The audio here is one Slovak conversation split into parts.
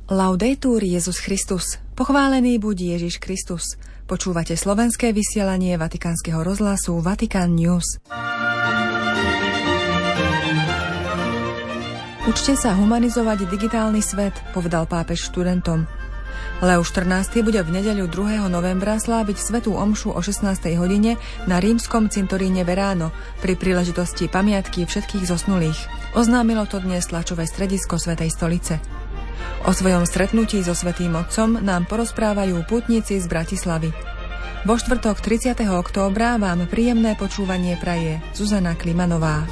Laudetur Jesus Christus. Pochválený buď Ježiš Kristus. Počúvate slovenské vysielanie Vatikánskeho rozhlasu Vatican News. Učte sa humanizovať digitálny svet, povedal pápež študentom. Leo XIV bude v nedeľu 2. novembra sláviť svätú omšu o 16. hodine na rímskom cintoríne Verano pri príležitosti pamiatky všetkých zosnulých. Oznámilo to dnes tlačové stredisko Svätej stolice. O svojom stretnutí so Svätým Otcom nám porozprávajú pútnici z Bratislavy. Vo štvrtok 30. októbra vám príjemné počúvanie praje Zuzana Klimanová.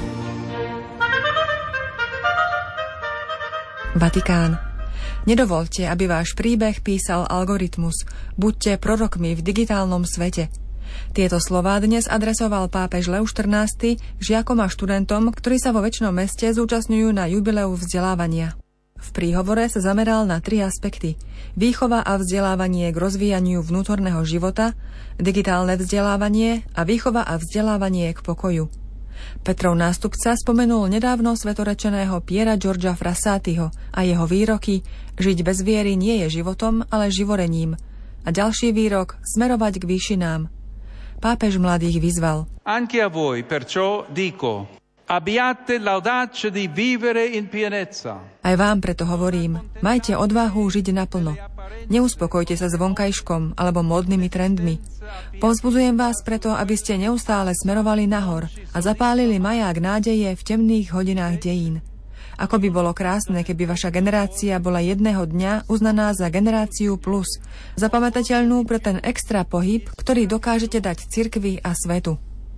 Vatikán. Nedovoľte, aby váš príbeh písal algoritmus. Buďte prorokmi v digitálnom svete. Tieto slová dnes adresoval pápež Leo XIV žiakom a študentom, ktorí sa vo Večnom meste zúčastňujú na jubileu vzdelávania. V príhovore sa zameral na 3 aspekty. Výchova a vzdelávanie k rozvíjaniu vnútorného života, digitálne vzdelávanie a výchova a vzdelávanie k pokoju. Petrov nástupca spomenul nedávno svetorečeného Piera Giorgia Frassatiho a jeho výroky Žiť bez viery nie je životom, ale živorením. A ďalší výrok Smerovať k výšinám. Pápež mladých vyzval. Anche a voi, perciò dico, abbiate l'audacia di vivere in pienezza. Aj vám preto hovorím, majte odvahu žiť naplno. Neuspokojte sa s vonkajškom alebo módnymi trendmi. Povzbudzujem vás preto, aby ste neustále smerovali nahor a zapálili maják nádeje v temných hodinách dejín. Ako by bolo krásne, keby vaša generácia bola jedného dňa uznaná za generáciu plus, zapamätateľnú pre ten extra pohyb, ktorý dokážete dať cirkvi a svetu.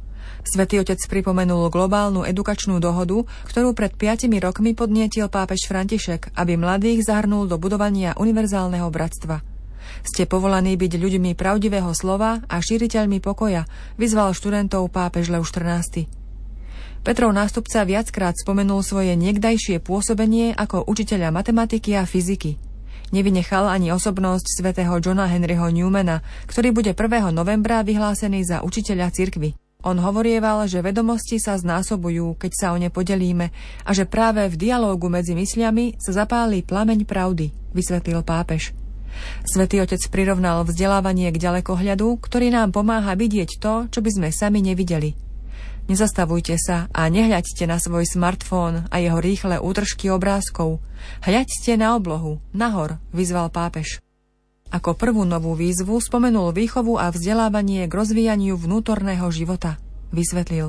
Svätý Otec pripomenul globálnu edukačnú dohodu, ktorú pred 5 rokmi podnietil pápež František, aby mladých zahrnul do budovania univerzálneho bratstva. Ste povolaní byť ľuďmi pravdivého slova a šíriteľmi pokoja, vyzval študentov pápež Leo XIV. Petrov nástupca viackrát spomenul svoje niekdajšie pôsobenie ako učiteľa matematiky a fyziky. Nevynechal ani osobnosť svätého Johna Henryho Newmana, ktorý bude 1. novembra vyhlásený za učiteľa cirkvi. On hovorieval, že vedomosti sa znásobujú, keď sa o ne podelíme, a že práve v dialógu medzi mysľami sa zapálí plameň pravdy, vysvetlil pápež. Svätý Otec prirovnal vzdelávanie k ďalekohľadu, ktorý nám pomáha vidieť to, čo by sme sami nevideli. Nezastavujte sa a nehľaďte na svoj smartfón a jeho rýchle útržky obrázkov. Hľaďte na oblohu, nahor, vyzval pápež. Ako prvú novú výzvu spomenul výchovu a vzdelávanie k rozvíjaniu vnútorného života. Vysvetlil.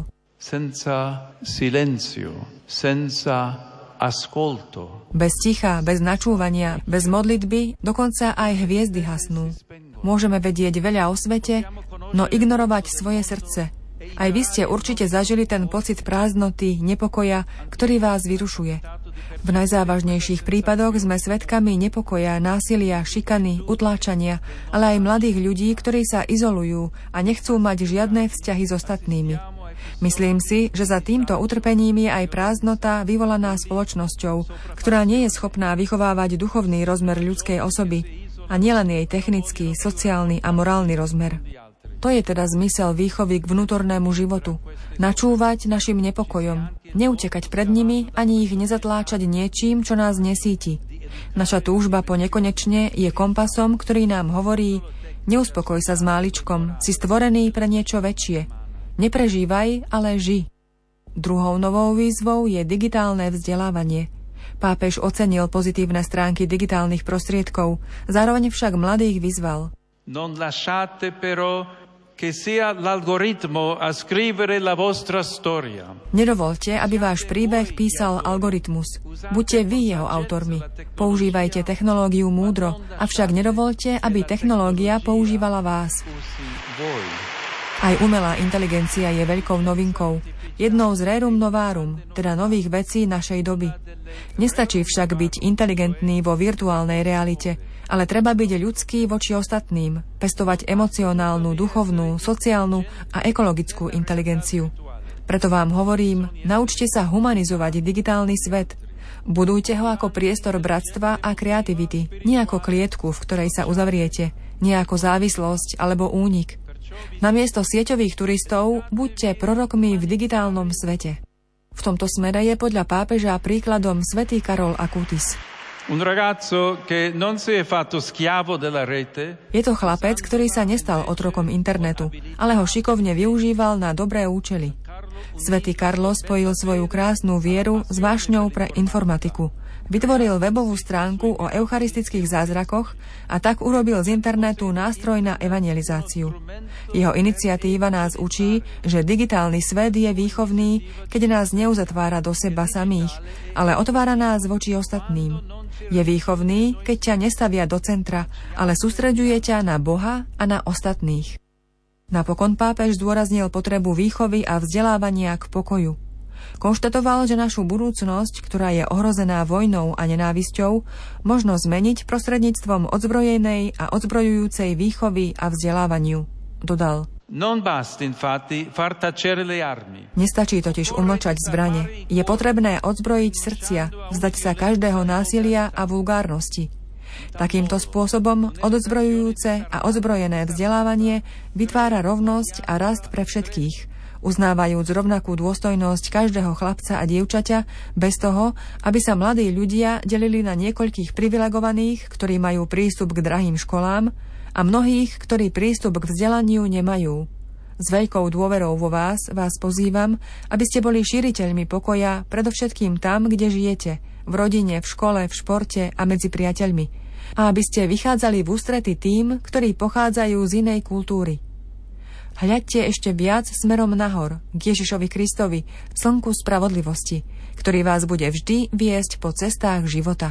Senza silenzio, senza ascolto. Bez ticha, bez načúvania, bez modlitby, dokonca aj hviezdy hasnú. Môžeme vedieť veľa o svete, no ignorovať svoje srdce. Aj vy ste určite zažili ten pocit prázdnoty, nepokoja, ktorý vás vyrušuje. V najzávažnejších prípadoch sme svedkami nepokoja, násilia, šikany, utláčania, ale aj mladých ľudí, ktorí sa izolujú a nechcú mať žiadne vzťahy s ostatnými. Myslím si, že za týmto utrpením je aj prázdnota vyvolaná spoločnosťou, ktorá nie je schopná vychovávať duchovný rozmer ľudskej osoby a nielen jej technický, sociálny a morálny rozmer. To je teda zmysel výchovy k vnútornému životu. Načúvať našim nepokojom, neutekať pred nimi ani ich nezatláčať niečím, čo nás nesíti. Naša túžba po nekonečne je kompasom, ktorý nám hovorí: neuspokoj sa s máličkom, si stvorený pre niečo väčšie. Neprežívaj, ale ži. Druhou novou výzvou je digitálne vzdelávanie. Pápež ocenil pozitívne stránky digitálnych prostriedkov, zároveň však mladých vyzval. Non lasciate però che sia l'algoritmo a scrivere la vostra storia. Nedovoľte, aby váš príbeh písal algoritmus. Buďte vy jeho autormi. Používajte technológiu múdro, avšak nedovoľte, aby technológia používala vás. Aj umelá inteligencia je veľkou novinkou. Jednou z rerum novarum, teda nových vecí našej doby. Nestačí však byť inteligentný vo virtuálnej realite, ale treba byť ľudský voči ostatným, pestovať emocionálnu, duchovnú, sociálnu a ekologickú inteligenciu. Preto vám hovorím, naučte sa humanizovať digitálny svet. Budujte ho ako priestor bratstva a kreativity, nie ako klietku, v ktorej sa uzavriete, nie ako závislosť alebo únik. Namiesto sieťových turistov buďte prorokmi v digitálnom svete. V tomto smere je podľa pápeža príkladom svätý Karol Acutis. Un ragazzo che non si è fatto schiavo della rete. Je to chlapec, ktorý sa nestal otrokom internetu, ale ho šikovne využíval na dobré účely. Svätý Karlo spojil svoju krásnu vieru s vášňou pre informatiku. Vytvoril webovú stránku o eucharistických zázrakoch a tak urobil z internetu nástroj na evangelizáciu. Jeho iniciatíva nás učí, že digitálny svet je výchovný, keď nás neuzatvára do seba samých, ale otvára nás voči ostatným. Je výchovný, keď ťa nestavia do centra, ale sústreďuje ťa na Boha a na ostatných. Napokon pápež zdôraznil potrebu výchovy a vzdelávania k pokoju. Konštatoval, že našu budúcnosť, ktorá je ohrozená vojnou a nenávisťou, možno zmeniť prostredníctvom odzbrojenej a odzbrojujúcej výchovy a vzdelávaniu. Dodal: Nestačí totiž umlčať zbrane. Je potrebné odzbrojiť srdcia, vzdať sa každého násilia a vulgárnosti. Takýmto spôsobom odzbrojujúce a odzbrojené vzdelávanie vytvára rovnosť a rast pre všetkých, uznávajúc rovnakú dôstojnosť každého chlapca a dievčaťa bez toho, aby sa mladí ľudia delili na niekoľkých privilegovaných, ktorí majú prístup k drahým školám, a mnohých, ktorí prístup k vzdelaniu nemajú. S veľkou dôverou vo vás pozývam, aby ste boli šíriteľmi pokoja predovšetkým tam, kde žijete, v rodine, v škole, v športe a medzi priateľmi. A aby ste vychádzali v ústrety tým, ktorí pochádzajú z inej kultúry. Hľadte ešte viac smerom nahor, k Ježišovi Kristovi, slnku spravodlivosti, ktorý vás bude vždy viesť po cestách života.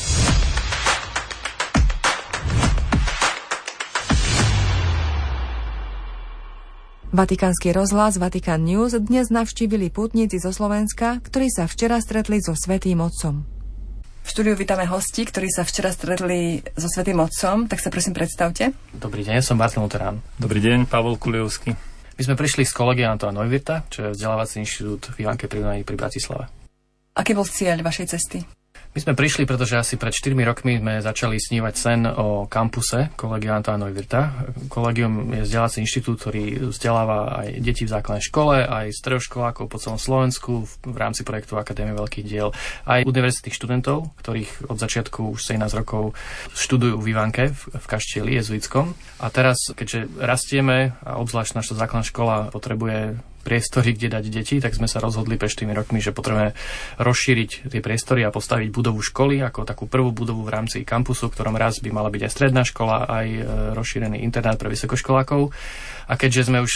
Vatikánsky rozhlas Vatican News dnes navštívili pútnici zo Slovenska, ktorí sa včera stretli so Svätým Otcom. V štúdiu vítame hostí, ktorí sa včera stretli so Svätým Otcom, tak sa prosím predstavte. Dobrý deň, som Martin Luterán. Dobrý deň, Pavol Kuliovský. My sme prišli z kolegia Antoána Neuwirtha, čo je vzdelávací inštitút v Ivánke pri Dunaji pri Bratislave. Aký bol cieľ vašej cesty? My sme prišli, pretože asi pred 4 rokmi sme začali snívať sen o kampuse kolegia Antoána Neuwirtha. Kolegium je vzdelávací inštitút, ktorý vzdeláva aj deti v základnej škole, aj stredoškolákov po celom Slovensku v rámci projektu Akadémie veľkých diel, aj univerzitných študentov, ktorých od začiatku už 17 rokov študujú v Ivánke v kaštieli jezuitskom. A teraz, keďže rastieme a obzvlášť naša základná škola potrebuje priestory, kde dať deti, tak sme sa rozhodli pred 4 rokmi, že potrebujeme rozšíriť tie priestory a postaviť budovu školy ako takú prvú budovu v rámci kampusu, v ktorom raz by mala byť aj stredná škola, aj rozšírený internát pre vysokoškolákov. A keďže sme už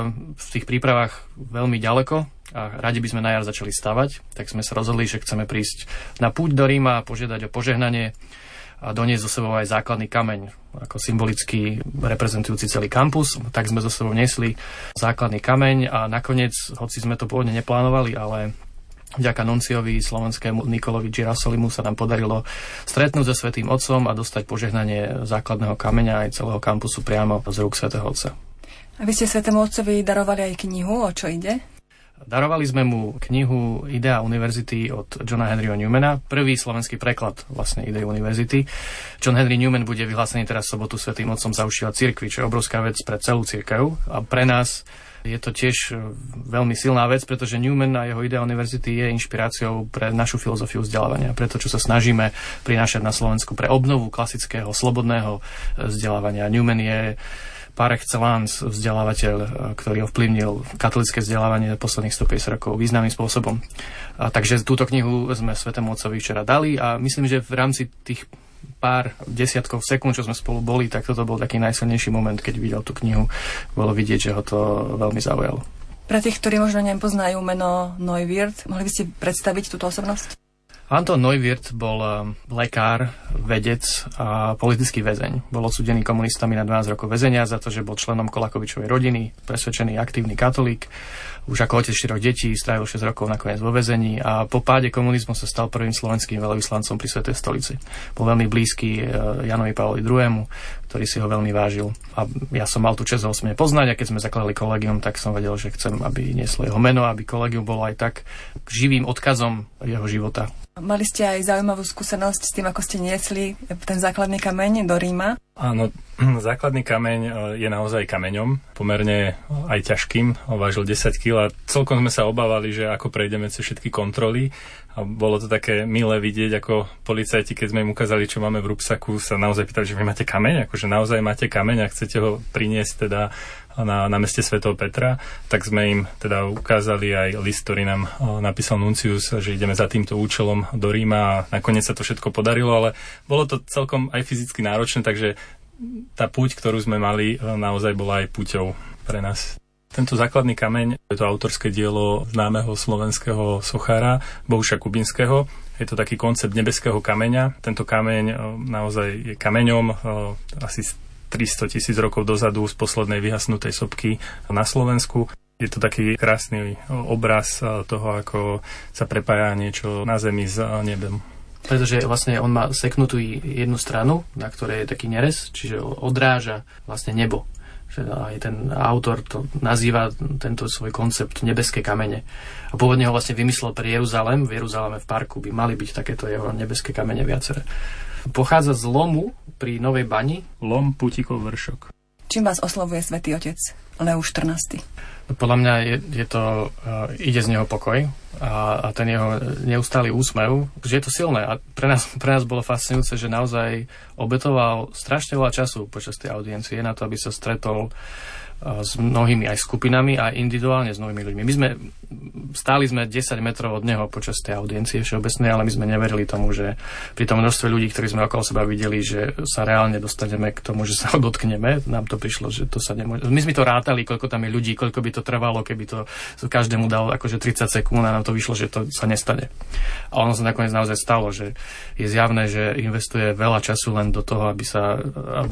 v tých prípravách veľmi ďaleko a radi by sme na jar začali stavať, tak sme sa rozhodli, že chceme prísť na púť do Ríma a požiadať o požehnanie a doniesť so sebou aj základný kameň, ako symbolicky reprezentujúci celý kampus. Tak sme so sebou niesli základný kameň a nakoniec, hoci sme to pôvodne neplánovali, ale vďaka nunciovi slovenskému Nikolovi Girasolimu sa nám podarilo stretnúť so Svätým Otcom a dostať požehnanie základného kameňa aj celého kampusu priamo z rúk Svätého Otca. A vy ste Svätému Otcovi darovali aj knihu, o čo ide? Darovali sme mu knihu Idea univerzity od Johna Henryho Newmana, prvý slovenský preklad vlastne Idei univerzity. John Henry Newman bude vyhlásený teraz v sobotu Svätým Otcom za ušila cirkvi, čo je obrovská vec pre celú cirkev a pre nás je to tiež veľmi silná vec, pretože Newman a jeho Idea univerzity je inšpiráciou pre našu filozofiu vzdelávania, pre to, čo sa snažíme prinášať na Slovensku pre obnovu klasického, slobodného vzdelávania. Newman je par excellence vzdelávateľ, ktorý ovplyvnil katolické vzdelávanie posledných 150 rokov významným spôsobom. Takže túto knihu sme Svätému Otcovi včera dali a myslím, že v rámci tých pár desiatkov sekúnd, čo sme spolu boli, tak toto bol taký najsilnejší moment, keď videl tú knihu. Bolo vidieť, že ho to veľmi zaujalo. Pre tých, ktorí možno nepoznajú meno Neuwirth, mohli by ste predstaviť túto osobnosť? Anton Neuwirth bol lekár, vedec a politický väzeň. Bol odsúdený komunistami na 12 rokov väzenia za to, že bol členom Kolakovičovej rodiny, presvedčený aktívny katolík. Už ako otec 4 detí, strávil 6 rokov nakoniec vo väzení a po páde komunizmu sa stal prvým slovenským veľvyslancom pri Svätej stolici. Bol veľmi blízky Janovi Pavlovi II, ktorý si ho veľmi vážil. A ja som mal tú česť ho osobne poznať a keď sme zakladali kolegium, tak som vedel, že chcem, aby nieslo jeho meno, aby kolegium bolo aj tak živým odkazom jeho života. Mali ste aj zaujímavú skúsenosť s tým, ako ste niesli ten základný kameň do Ríma. Áno, základný kameň je naozaj kameňom, pomerne aj ťažkým, vážil 10 kg a celkom sme sa obávali, že ako prejdeme cez všetky kontroly a bolo to také milé vidieť, ako policajti, keď sme im ukázali, čo máme v rúbsaku, sa naozaj pýtali, že vy máte kameň, akože naozaj máte kameň a chcete ho priniesť teda na meste svätého Petra, tak sme im teda ukázali aj list, ktorý nám napísal nuncius, že ideme za týmto účelom do Ríma a nakoniec sa to všetko podarilo, ale bolo to celkom aj fyzicky náročné, takže tá púť, ktorú sme mali, naozaj bola aj púťou pre nás. Tento základný kameň je to autorské dielo známeho slovenského sochára Bohuša Kubinského. Je to taký koncept nebeského kameňa. Tento kameň naozaj je kameňom asi 300 000 rokov dozadu z poslednej vyhasnutej sopky na Slovensku. Je to taký krásny obraz toho, ako sa prepája niečo na zemi s nebem. Pretože vlastne on má seknutú jednu stranu, na ktorej je taký nerez, čiže odráža vlastne nebo. Že aj ten autor to nazýva tento svoj koncept nebeské kamene. A pôvodne ho vlastne vymyslel pre Jeruzalém. V Jeruzaleme v parku by mali byť takéto jeho nebeské kamene viaceré. Pochádza z lomu pri Novej Bani. Lom Putíkov vršok. Čím vás oslovuje Svätý Otec Leoš XIV? Podľa mňa je to, ide z neho pokoj a ten jeho neustály úsmev, že je to silné a pre nás bolo fascinujúce, že naozaj obetoval strašne veľa času počas tej audiencie na to, aby sa stretol s mnohými aj skupinami a individuálne s mnohými ľuďmi. Stáli sme 10 metrov od neho počas tej audiencie všeobecnej, ale my sme neverili tomu, že pri tom množstve ľudí, ktorí sme okolo seba videli, že sa reálne dostaneme k tomu, že sa ho dotkneme. Nám to prišlo, že to sa nemôže. My sme to rátali, koľko tam je ľudí, koľko by to trvalo, keby to každému dal akože 30 sekúnd a nám to vyšlo, že to sa nestane. A ono sa nakoniec naozaj stalo, že je zjavné, že investuje veľa času len do toho, aby sa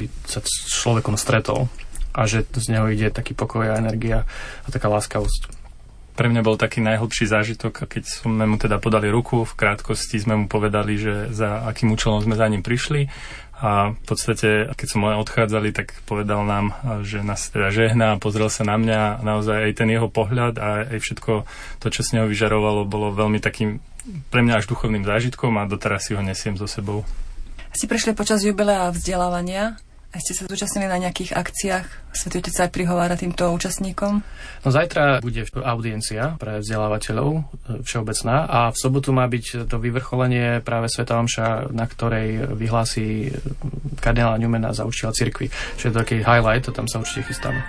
s človekom stretol. A že z neho ide taký pokoj a energia a taká láskavosť. Pre mňa bol taký najhlbší zážitok, keď sme mu teda podali ruku, v krátkosti sme mu povedali, že za akým účelom sme za ním prišli a v podstate, keď sme odchádzali, tak povedal nám, že nás teda žehná, pozrel sa na mňa, naozaj aj ten jeho pohľad a aj všetko to, čo z neho vyžarovalo, bolo veľmi takým pre mňa až duchovným zážitkom a doteraz si ho nesiem so sebou. Si prišli počas jubilea vzdelávania a ste sa zúčastnili na nejakých akciách? Svätý Otec sa aj prihovára týmto účastníkom? No zajtra bude audiencia pre vzdelávateľov všeobecná a v sobotu má byť to vyvrcholenie práve svätá omša, na ktorej vyhlási kardinála Newmana za učiteľa cirkvi. Čiže je to taký highlight a tam sa určite chystáme.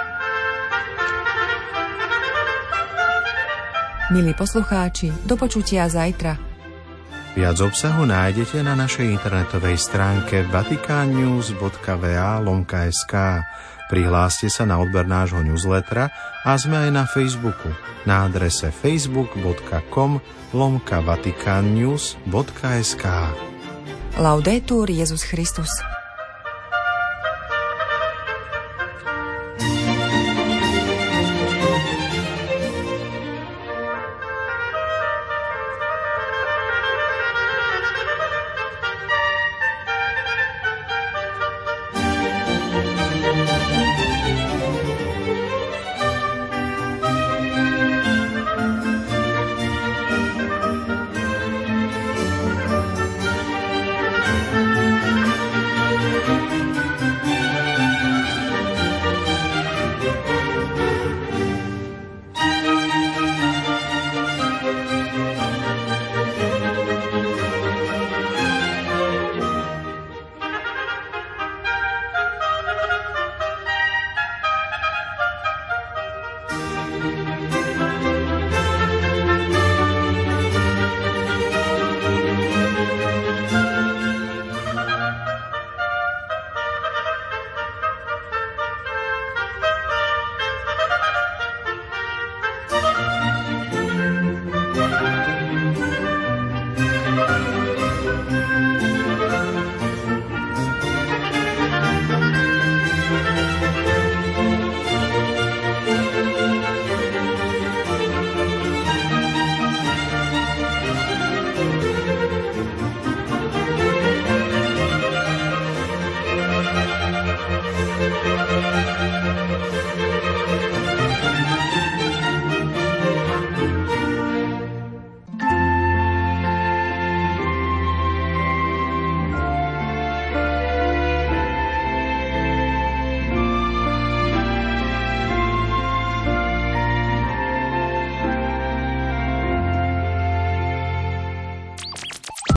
Milí poslucháči, do počutia zajtra. Viac obsahu nájdete na našej internetovej stránke vatikannews.va/sk. Prihláste sa na odber nášho newslettera a sme aj na Facebooku na adrese facebook.com/vatikannews.sk. Laudetur Jesus Christus.